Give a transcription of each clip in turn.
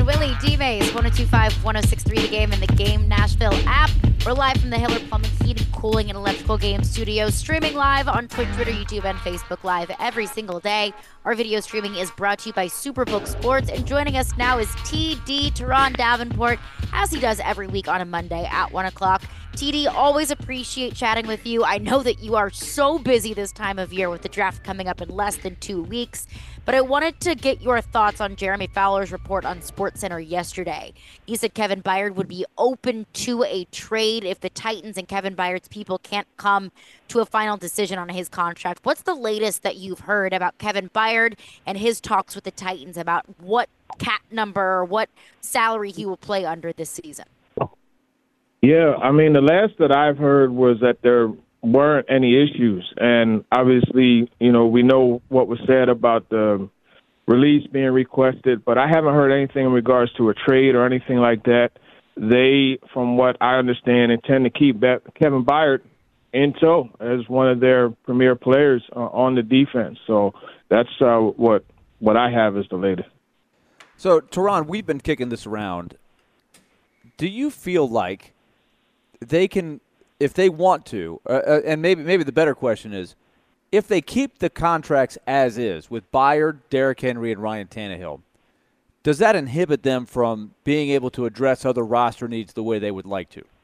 and Willie D-Mays, 102.5, 106.3 The Game, and the Game Nashville app. We're live from the Hiller Plumbing, Heating, Cooling, and Electrical Game Studio, streaming live on Twitch, Twitter, YouTube, and Facebook Live every single day. Our video streaming is brought to you by Superbook Sports, and joining us now is TD Teron Davenport, as he does every week on a Monday at 1 o'clock. TD, always appreciate chatting with you. I know that you are so busy this time of year with the draft coming up in less than 2 weeks, but I wanted to get your thoughts on Jeremy Fowler's report on SportsCenter yesterday. He said Kevin Byard would be open to a trade if the Titans and Kevin Byard's people can't come to a final decision on his contract. What's the latest that you've heard about Kevin Byard and his talks with the Titans about what cap number or what salary he will play under this season? Yeah, I mean, the last that I've heard was that there weren't any issues. And obviously, you know, we know what was said about the release being requested, but I haven't heard anything in regards to a trade or anything like that. They, from what I understand, intend to keep Kevin Byard in tow as one of their premier players on the defense. So that's what I have as the latest. So, Teron, we've been kicking this around. Do you feel like they can, if they want to, and maybe the better question is, if they keep the contracts as is with Byard, Derrick Henry, and Ryan Tannehill, does that inhibit them from being able to address other roster needs the way they would like to?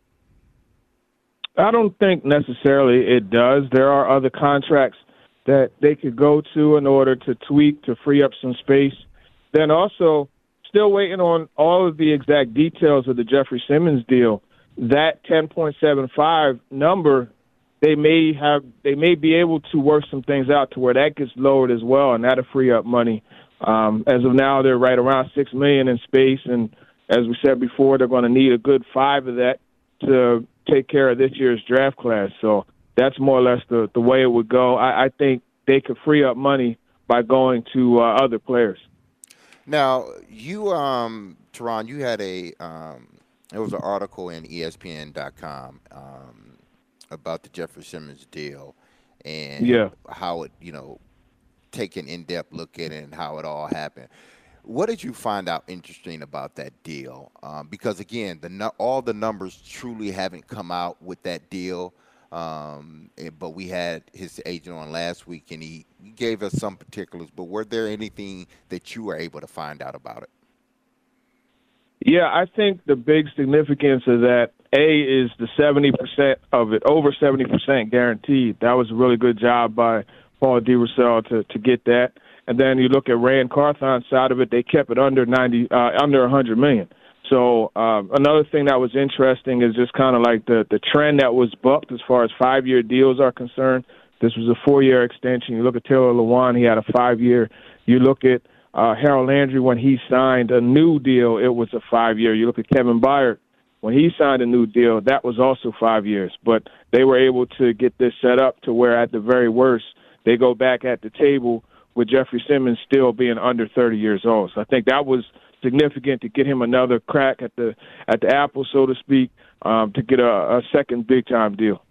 I don't think necessarily it does. There are other contracts that they could go to in order to tweak, to free up some space. Then also, still waiting on all of the exact details of the Jeffrey Simmons deal. That 10.75 number, they may be able to work some things out to where that gets lowered as well, and that'll free up money. As of now, they're right around $6 million in space, and as we said before, they're going to need a good 5 of that to take care of this year's draft class. So that's more or less the way it would go. I think they could free up money by going to other players. Now, you, Teron, you had there was an article in ESPN.com about the Jeffrey Simmons deal and how it, take an in-depth look at it and how it all happened. What did you find out interesting about that deal? Because, again, all the numbers truly haven't come out with that deal. But we had his agent on last week, and he gave us some particulars. But were there anything that you were able to find out about it? Yeah, I think the big significance of that, is the 70% of it, over 70% guaranteed. That was a really good job by Paul DeRussell to get that. And then you look at Rand Carthon's side of it, they kept it under $100 million. So another thing that was interesting is just kind of like the trend that was bucked as far as 5-year deals are concerned. This was a 4-year extension. You look at Taylor Lewan, he had a 5-year. You look at Harold Landry, when he signed a new deal, it was a 5-year. You look at Kevin Byard, when he signed a new deal, that was also 5 years. But they were able to get this set up to where at the very worst, they go back at the table with Jeffrey Simmons still being under 30 years old. So I think that was significant to get him another crack at the apple, so to speak, to get a second big-time deal.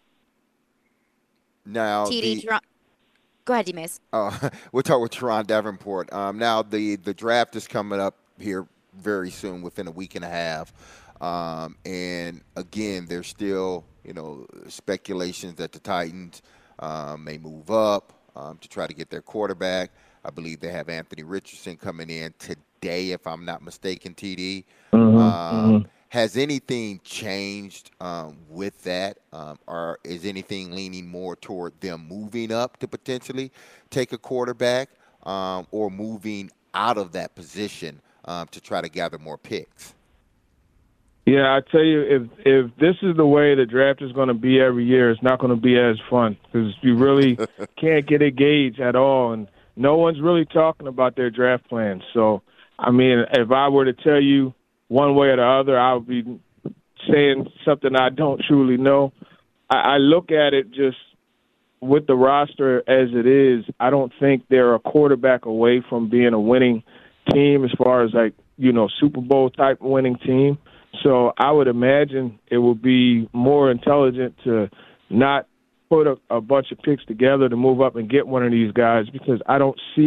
Now, go ahead, D-Mays. We'll talk with Teron Davenport. Now, the draft is coming up here very soon, within a week and a half. And, again, there's still, speculations that the Titans may move up to try to get their quarterback. I believe they have Anthony Richardson coming in today, if I'm not mistaken, TD. Has anything changed with that? Or is anything leaning more toward them moving up to potentially take a quarterback or moving out of that position to try to gather more picks? Yeah, I tell you, if this is the way the draft is going to be every year, it's not going to be as fun because you really can't get a gauge at all, and no one's really talking about their draft plans. So, I mean, if I were to tell you one way or the other, I would be saying something I don't truly know. I look at it just with the roster as it is. I don't think they're a quarterback away from being a winning team as far as, like, Super Bowl type winning team. So I would imagine it would be more intelligent to not put a bunch of picks together to move up and get one of these guys because I don't see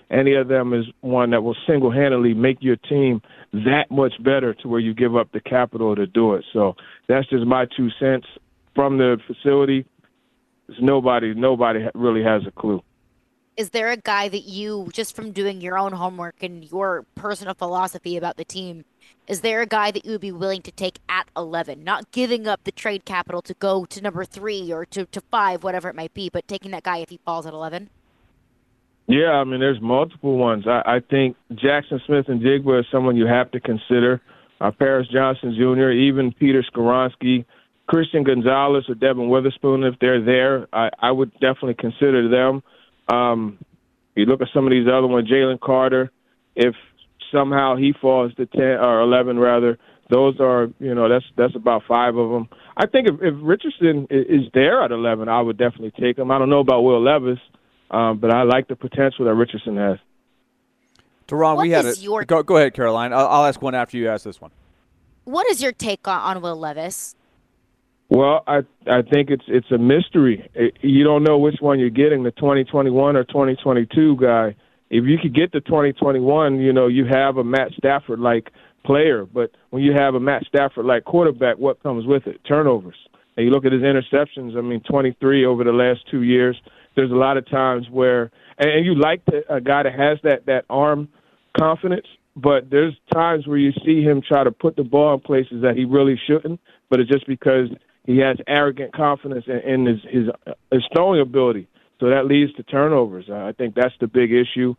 any of them is one that will single-handedly make your team that much better to where you give up the capital to do it. So that's just my 2 cents. From the facility, nobody really has a clue. Is there a guy that you, just from doing your own homework and your personal philosophy about the team, is there a guy that you would be willing to take at 11, not giving up the trade capital to go to number 3 or to 5, whatever it might be, but taking that guy if he falls at 11? Yeah, I mean, there's multiple ones. I think Jackson Smith and Jigba is someone you have to consider. Paris Johnson Jr., even Peter Skoronski, Christian Gonzalez or Devin Witherspoon, if they're there, I would definitely consider them. You look at some of these other ones, Jalen Carter, if somehow he falls to 10 or 11 rather, those are, that's about 5 of them. I think if Richardson is there at 11, I would definitely take him. I don't know about Will Levis, but I like the potential that Richardson has. Teron, we had it. Go ahead, Caroline. I'll ask one after you ask this one. What is your take on Will Levis? Well, I think it's a mystery. You don't know which one you're getting, the 2021 or 2022 guy. If you could get the 2021, you have a Matt Stafford-like player. But when you have a Matt Stafford-like quarterback, what comes with it? Turnovers. And you look at his interceptions, 23 over the last 2 years. There's a lot of times where – and you like a guy that has that arm confidence, but there's times where you see him try to put the ball in places that he really shouldn't, but it's just because – he has arrogant confidence in his throwing ability, so that leads to turnovers. I think that's the big issue.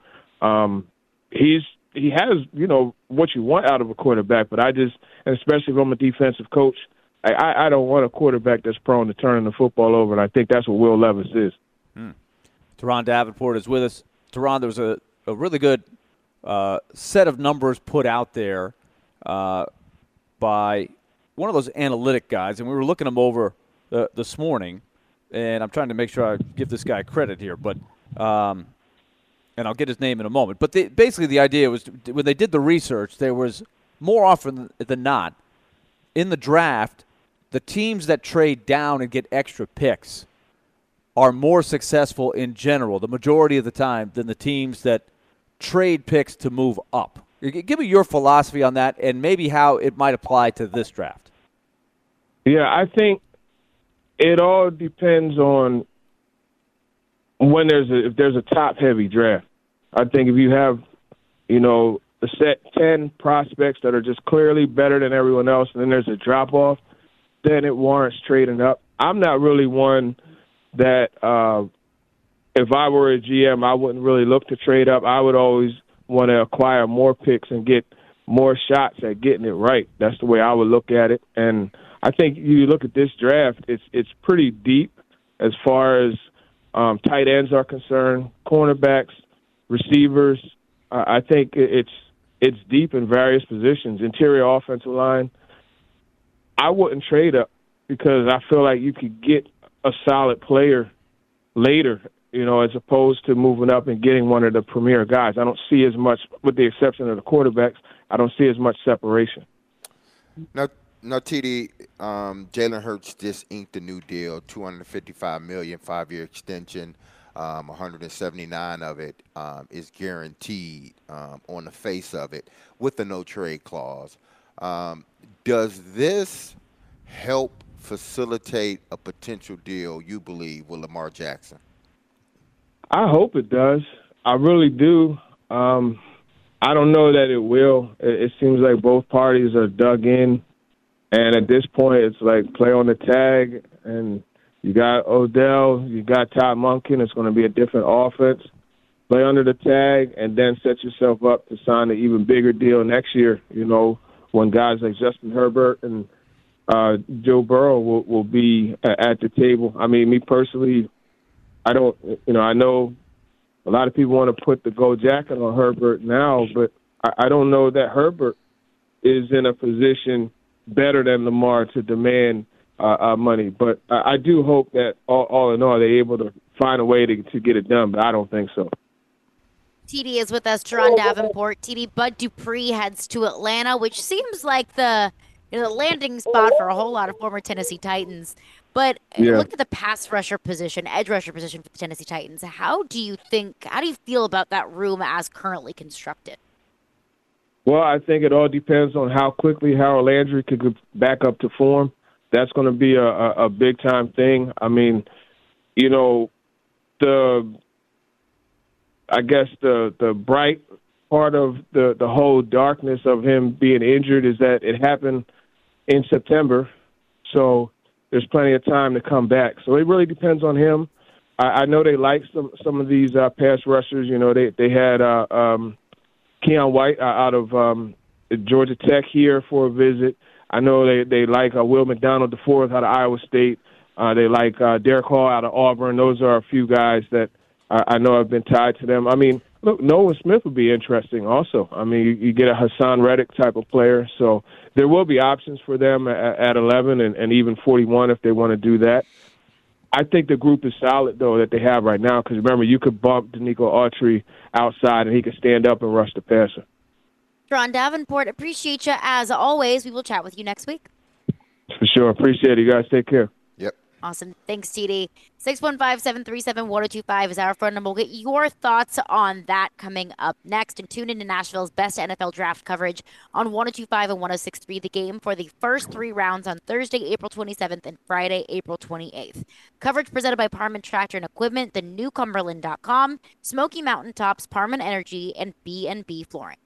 He has what you want out of a quarterback, but and especially from a defensive coach, I don't want a quarterback that's prone to turning the football over, and I think that's what Will Levis is. Teron Davenport is with us. Teron, there was a really good set of numbers put out there by one of those analytic guys, and we were looking them over this morning, and I'm trying to make sure I give this guy credit here, but and I'll get his name in a moment. But basically the idea was when they did the research, there was more often than not in the draft, the teams that trade down and get extra picks are more successful in general, the majority of the time, than the teams that trade picks to move up. Give me your philosophy on that and maybe how it might apply to this draft. Yeah, I think it all depends on if there's a top-heavy draft. I think if you have, a set 10 prospects that are just clearly better than everyone else, and then there's a drop-off, then it warrants trading up. I'm not really one that if I were a GM, I wouldn't really look to trade up. I would always want to acquire more picks and get more shots at getting it right. That's the way I would look at it. And I think you look at this draft, it's pretty deep as far as tight ends are concerned, cornerbacks, receivers. I think it's deep in various positions, interior offensive line. I wouldn't trade up because I feel like you could get a solid player later, as opposed to moving up and getting one of the premier guys. I don't see as much, with the exception of the quarterbacks, I don't see as much separation. Now, TD, Jalen Hurts just inked a new deal, $255 million, 5-year extension. 179 of it is guaranteed on the face of it with the no-trade clause. Does this help facilitate a potential deal, you believe, with Lamar Jackson? I hope it does. I really do. I don't know that it will. It seems like both parties are dug in, and at this point it's like play on the tag, and you got Odell, you got Todd Monken. It's going to be a different offense. Play under the tag, and then set yourself up to sign an even bigger deal next year, when guys like Justin Herbert and Joe Burrow will be at the table. I mean, me personally, I don't, I know a lot of people want to put the gold jacket on Herbert now, but I don't know that Herbert is in a position better than Lamar to demand money. But I do hope that all in all, they're able to find a way to get it done, but I don't think so. TD is with us, Teron Davenport. TD, Bud Dupree heads to Atlanta, which seems like the landing spot for a whole lot of former Tennessee Titans. But Yeah. look at the pass rusher position, edge rusher position for the Tennessee Titans. How do you feel about that room as currently constructed? Well, I think it all depends on how quickly Harold Landry could get back up to form. That's going to be a big time thing. I mean, you know, I guess the bright part of the whole darkness of him being injured is that it happened in September, so there's plenty of time to come back. So it really depends on him. I know they like some of these pass rushers. You know, they had Keon White out of Georgia Tech here for a visit. I know they like Will McDonald IV out of Iowa State. They like Derek Hall out of Auburn. Those are a few guys that I know have been tied to them. I mean, look, Nolan Smith would be interesting also. I mean, you get a Hassan Reddick type of player. So there will be options for them at 11 and even 41 if they want to do that. I think the group is solid, though, that they have right now because, remember, you could bump Danico Autry outside and he could stand up and rush the passer. Teron Davenport, appreciate you as always. We will chat with you next week. For sure. Appreciate it. You guys take care. Yep. Awesome. Thanks, TD. 615-737-1025 is our phone number. We'll get your thoughts on that coming up next. And tune into Nashville's best NFL draft coverage on 1025 and 1063 The Game for the first 3 rounds on Thursday, April 27th and Friday, April 28th. Coverage presented by Parman Tractor and Equipment, thenewcumberland.com, Smoky Mountain Tops, Parman Energy, and B&B Flooring.